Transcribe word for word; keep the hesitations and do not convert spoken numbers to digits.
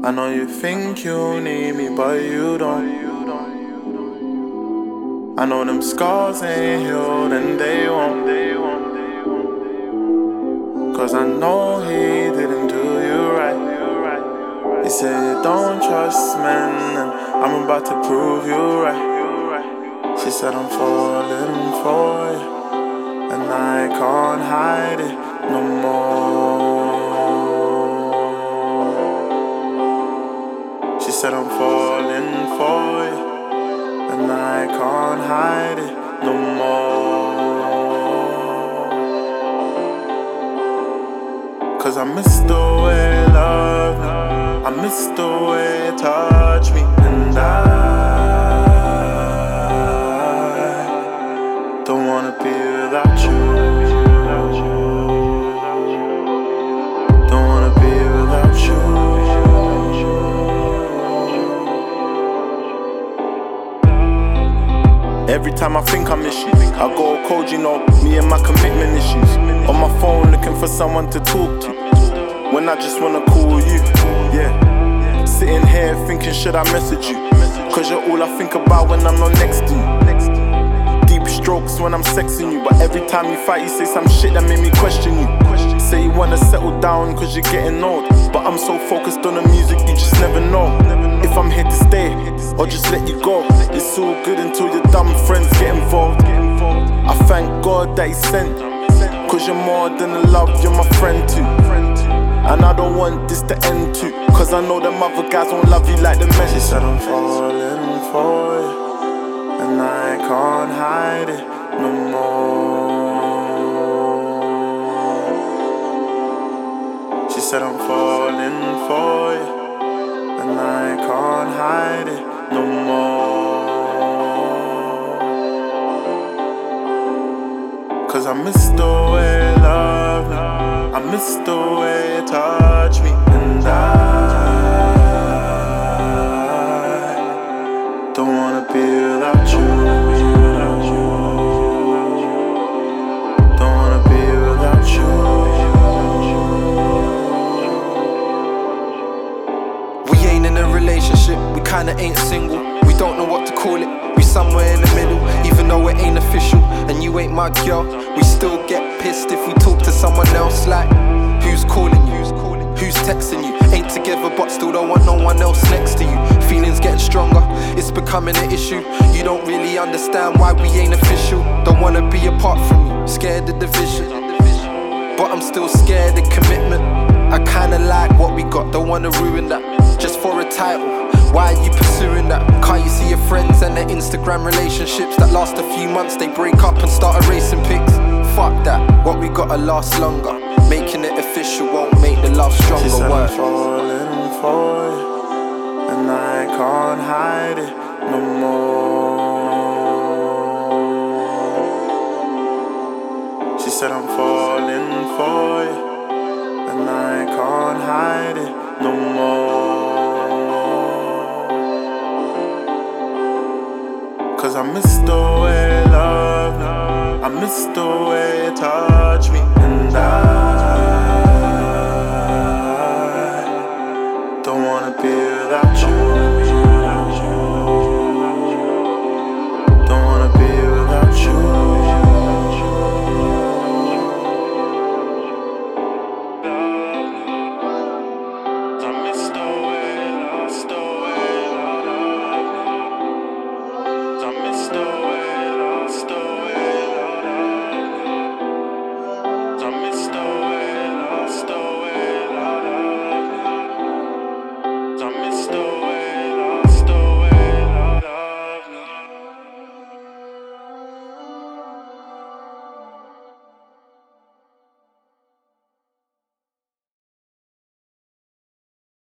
I know you think you need me, but you don't. I know them scars ain't healed and they won't. Cause I know he didn't do you right. He said you don't trust men, and I'm about to prove you right. She said I'm falling for you, and I can't hide it no more. She said I'm falling for you, and I can't hide it no more. Cause I miss the way love me, I miss the way you touch me, and I don't wanna be without you. Don't wanna be without you. Every time I think I miss you, I go cold, you know, me and my commitment issues. On my phone looking for someone to talk to, when I just wanna call you, yeah. Sitting here thinking, should I message you? Cause you're all I think about when I'm not next to you. Deep strokes when I'm sexing you, but every time you fight you say some shit that made me question you. Say you wanna settle down cause you're getting old, but I'm so focused on the music you just never know if I'm here to stay or just let you go. It's all good until your dumb friends get involved. I thank God that he sent you, cause you're more than a love, you're my friend too. And I don't want this to end too, cause I know them other guys won't love you like the men. She said I'm falling for you, and I can't hide it no more. She said I'm falling for you, and I can't hide it no more. Cause I miss the way love me, I miss the way you touch me, and I don't wanna be without you. Don't wanna be without you. We ain't in a relationship, we kinda ain't single. We don't know what to call it, we somewhere in the middle. Even though it ain't official, and you ain't my girl, we still get pissed if we talk to someone else. Like, who's calling you? Who's texting you? Ain't together but still don't want no one else next to you. Feelings getting stronger, it's becoming an issue. You don't really understand why we ain't official. Don't wanna be apart from you, scared of division, but I'm still scared of commitment. I kinda like what we got, don't wanna ruin that just for a title. Why are you pursuing that? Can't you see your friends and their Instagram relationships that last a few months, they break up and start erasing pics? Fuck that, what we gotta last longer. Making it official won't make the love stronger. She said word. I'm falling for you, and I can't hide it no more. She said I'm falling for you, and I can't hide it no more. Cause I miss the way love me, I miss the way you touch me, and I